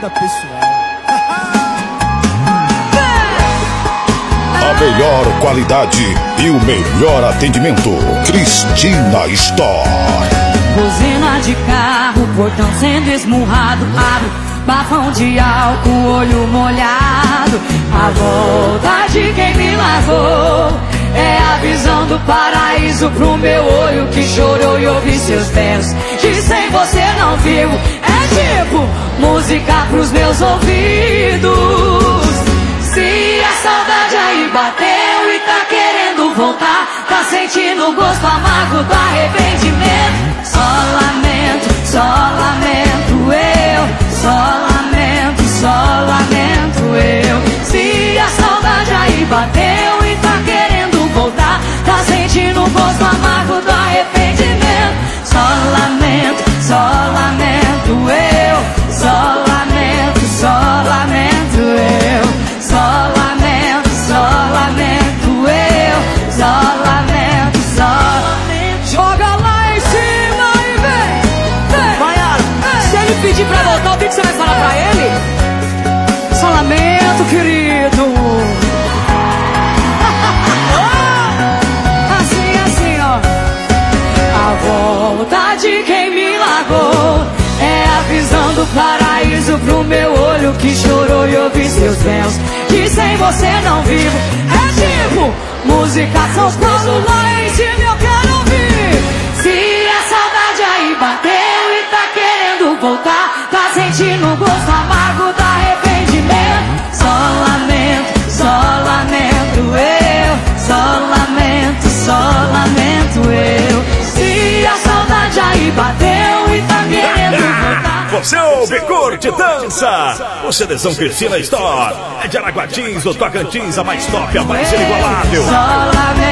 nada pessoal. A melhor qualidade e o melhor atendimento. Cristina Store. Buzina de carro, portão sendo esmurrado, abro, bafão de álcool, olho molhado. A volta de quem me largou é a visão do paraíso pro meu olho que chorou e ouvi seus versos. Que sem você não vivo, é tipo música pros meus ouvidos. Se a saudade aí bateu e tá querendo voltar, tá sentindo o gosto amargo do arrependimento. Só lamento eu, só lamento eu. Se a saudade aí bateu e tá querendo voltar, tá sentindo o gosto amargo do arrependimento. Só lamento eu, só lamento eu. Só lamento eu. Joga lá em cima e vem. Maiara, se ele pedir pra voltar, o que você vai falar pra ele? Só lamento, querido. Assim, ó. A volta de quem me largou é a visão do paraíso pro meu olho que chorou e ouvi seus véus. Que sem você não vivo, é tipo música São Paulo lá em cima eu quero ouvir. Se a saudade aí bateu e tá querendo voltar, tá sentindo o gosto amargo do arrependimento. Só lamento eu, só lamento eu. Se a saudade aí bateu e tá querendo voltar. Você ouve, curte, dança. O CDzão Cristina Store é de Araguatins, do Tocantins, a mais top, a mais inigualável. Só lamento